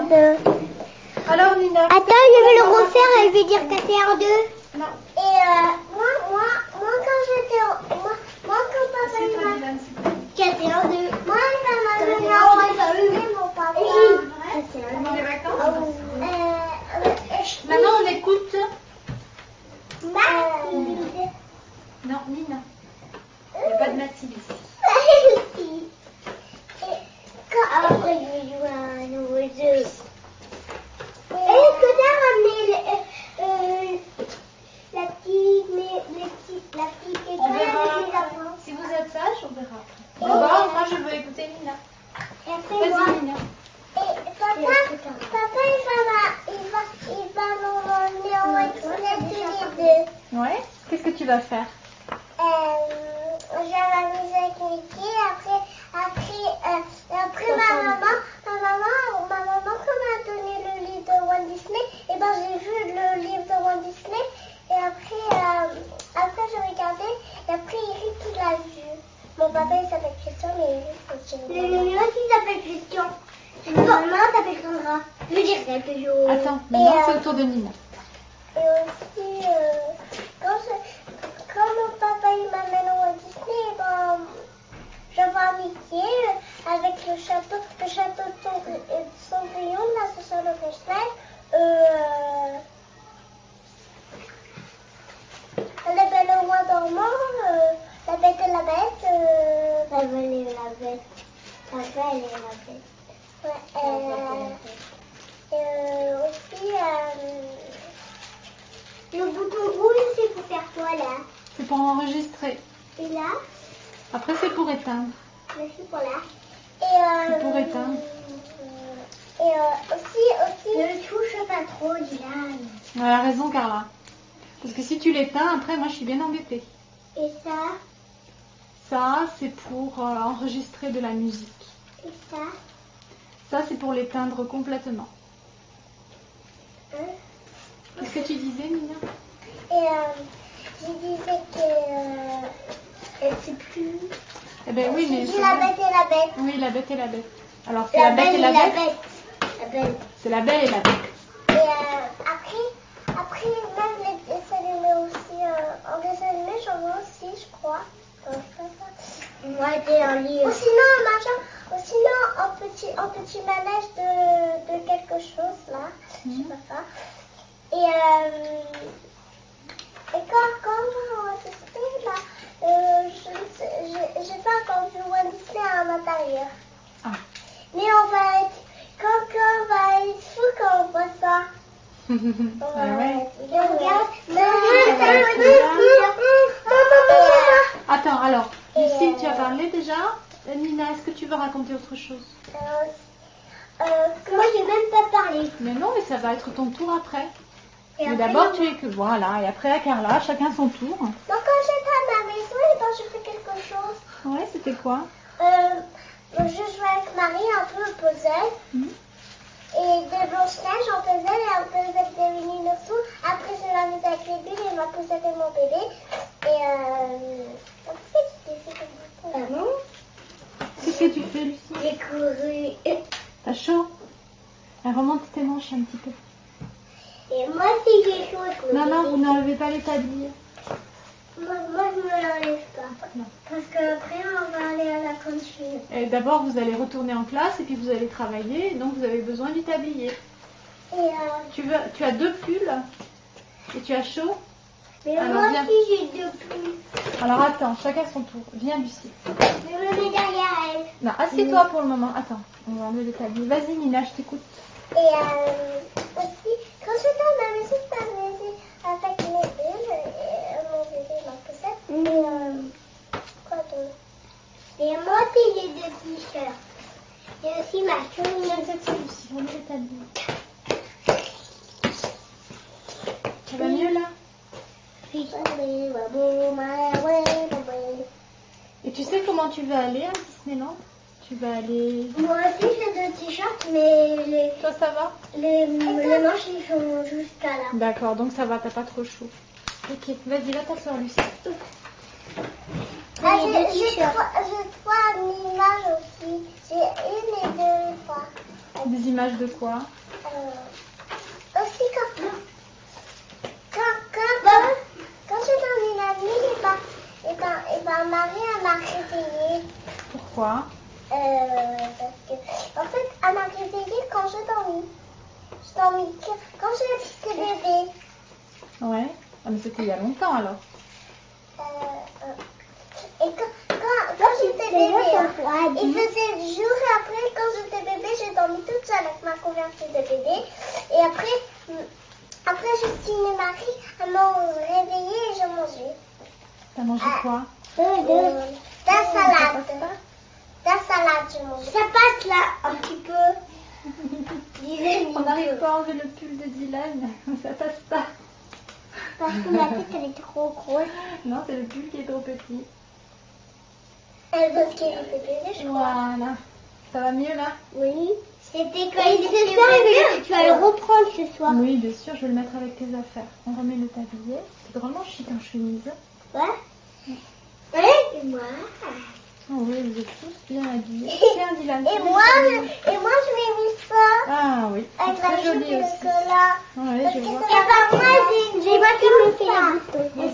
deux. Alors Nina. Attends, je vais le refaire et je vais dire casser en deux. Non. Et moi quand j'étais moi quand papa il m'a cassé en deux. Moi quand ma maman m'a allumé mon papa. Pendant les vacances. Maintenant on écoute. Mathilde. Non, Nina. Il n'y a pas de Mathilde ici. Après, je vais jouer à un nouveau jeu. Est-ce que tu as ramené la petite On école verra. avec les enfants? Si vous êtes sage, on verra. D'abord, moi je veux écouter Nina. Et après, moi. Vas-y Nina. Et papa, il va m'emmener en Disney tous les deux. Ouais. Qu'est-ce que tu vas faire? Je vais m'amuser avec Mickey. Après ma maman, quand m'a donné le livre de Walt Disney, et ben j'ai vu le livre de Walt Disney. Et après j'ai regardé. Et après Eric il l'a vu. Mon papa il s'appelle Christian, mais Eric c'est le mien aussi s'appelle Christian. Ma maman s'appelle Sandra. Je veux dire quelque chose. Attends, maintenant c'est au tour de Nina. Et aussi, quand mon papa il m'amène au Walt Disney, ben, je vois Mickey avec le château de Cendrillon, de la Sociale de Blanche-Neige, la Belle au Bois dormant, la Bête et la Bête. La Belle et la Bête. La Belle et la Bête. Ouais, aussi, le bouton rouge, c'est pour faire quoi là? C'est pour enregistrer. Et là? Après c'est pour éteindre. Merci pour là. C'est pour éteindre. Et aussi. Ne touche pas trop, Dylan. Elle a raison Carla. Parce que si tu l'éteins, après moi je suis bien embêtée. Et ça? Ça c'est pour enregistrer de la musique. Et ça? Ça c'est pour l'éteindre complètement. Hein? Qu'est-ce que tu disais Nina? Et je disais que elle sait plus. Eh ben oui, mais J'ai dit la Bête et la Bête. Oui, la Bête et la Bête. Alors c'est la Bête et la Bête. La Belle. C'est la Belle et la Bête. Et après même les dessins animés aussi, en dessin animé j'en vois aussi, je crois. Moi j'ai un livre. Ou sinon un petit manège de quelque chose là, je sais pas ça. Et quand on va tester là, j'ai pas encore vu Walt Disney à l'intérieur. Ah. Mais on va être fou quand on voit ça. Ah ouais. Attends, alors, Lucille, tu as parlé déjà. Nina, est-ce que tu veux raconter autre chose? Moi, j'ai même pas parlé. Mais non, mais ça va être ton tour après. Mais d'abord, tu es que... Voilà, et après à Carla, chacun son tour. Donc, quand j'étais à ma maison, et ben, je fais quelque chose. Ouais, c'était quoi? Je jouais avec Marie un peu au puzzle. Et de Blanche-Neige en puzzle et un puzzle de Winnie l'ourson. Après, je m'amuse avec les bulles et ma poussette et mon bébé. Et après, tu fais comme ça. Ah non? Qu'est-ce que tu fais, Lucie? J'ai couru. T'as chaud? Remonte tes manches un petit peu. Et moi aussi, j'ai chaud. Non, vous n'enlevez pas les tabliers. Moi, je me l'enlève pas. Non. Parce qu'après, on va aller à la cantine. Et d'abord, vous allez retourner en classe et puis vous allez travailler. Donc, vous avez besoin du tablier. Et Tu as 2 pulls et tu as chaud? mais alors, moi viens. aussi, j'ai 2 pulls. Alors, attends, chacun son tour. Viens, Lucie. Je me mets derrière elle. Non, assieds-toi pour le moment. Attends, on va enlever le tablier. Vas-y, Nina, je t'écoute. Et aussi, quand j'étais à ma maison, je m'amusais avec mes bulles et mon bébé, ma poussette. Quoi d'autre? Et moi aussi, j'ai 2 t-shirts. J'ai aussi ma chemise. Tiens, Lucie, remets le tablier. Ça va mieux là? Oui. Et tu sais comment tu vas aller à Disneyland? Tu vas aller... Moi aussi, j'ai 2 t-shirts, mais Toi, ça va? les manches, ils sont jusqu'à là. D'accord, donc ça va, t'as pas trop chaud. Ok, vas-y, va t'asseoir, Lucie. Ah, j'ai 3 images aussi. J'ai 1 et 2 et 3. Des images de quoi? Aussi quand j'ai dormi la nuit, et ben Marie elle m'a réveillée. Pourquoi? Parce que en fait elle m'a réveillée quand j'ai dormi. J'ai dormi quand j'étais bébé. Ouais. Ah, mais c'était il y a longtemps alors. Et quand j'étais bébé, il faisait jour et après quand j'étais bébé, j'ai dormi toute seule avec ma couverture de bébé. Et après Justine et Marie m'ont réveillée et j'ai mangé. T'as mangé quoi? La salade. La salade, j'ai mangé. Ça passe là un petit peu. On n'arrive pas à enlever le pull de Dylan, ça passe pas. Parce que ma tête elle est trop grosse. Non, c'est le pull qui est trop petit. Parce qu'il était bébé, je crois. Voilà. Ça va mieux là? Oui. C'était quand il était bébé. Tu vas le reprendre ce soir. Oui, bien sûr, je vais le mettre avec tes affaires. On remet le tablier. C'est drôlement chic en chemise. Ouais. Ouais. Et moi. Oh oui, vous êtes tous bien habillés. Tiens, Dylan. Et moi, je lui ai mis ça. Ah oui, c'est Avec très la joli jupe et le aussi. collant. Oui, je vois. Et par moi, j'ai moi qui me fais les boutons. Oui,